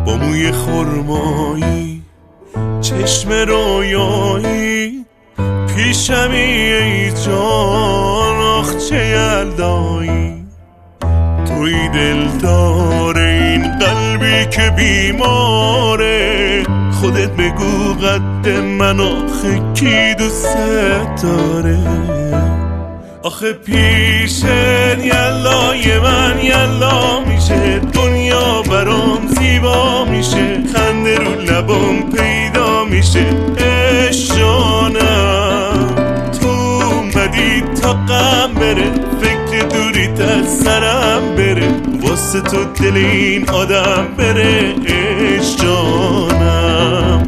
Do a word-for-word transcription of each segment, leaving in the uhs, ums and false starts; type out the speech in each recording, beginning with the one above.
با موی خرمایی، چشم رویایی، پیشمی ای جان، آخ چه یلدایی. توی دلدار این قلبی که بیماره، خودت بگو قد من آخه کی دوست داره. آخه پیشت یلای من یلا میشه، دنیا برام زیبا میشه، خنده رو لبام پیدا میشه. عشق جانم تو اومدی تا غم بره، فکر دوریت از سرم بره، واسه تو دل این آدم بره. عشق جانم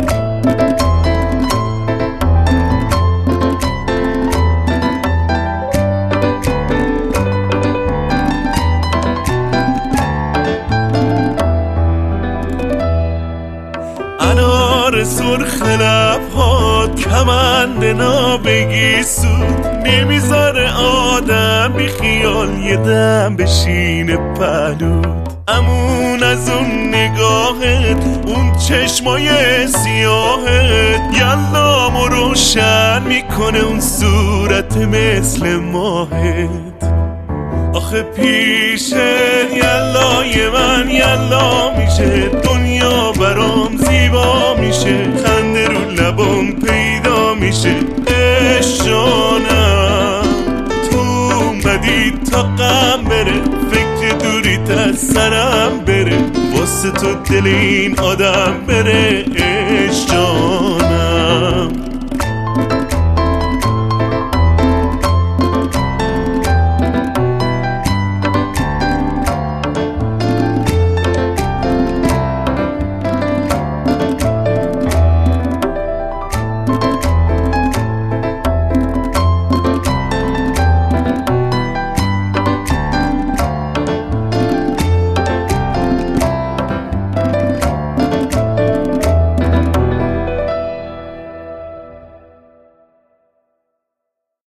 انار سرخ لبهات کمند نابگی سود، نمیذاره آدم بی خیال یه دم بشینه پهلود. امون از اون نگاهت، اون چشمای سیاهت، یلامو روشن میکنه اون صورت مثل ماهت. آخه پیشت یلای من یلا میشه، دنیا برام زیبا میشه، خنده رو لبام پیدا میشه. عشق جانم تو اومدی تا غم بره، فکر دوریت از سرم بره، واسه تو دل این آدم بره. عشق جانم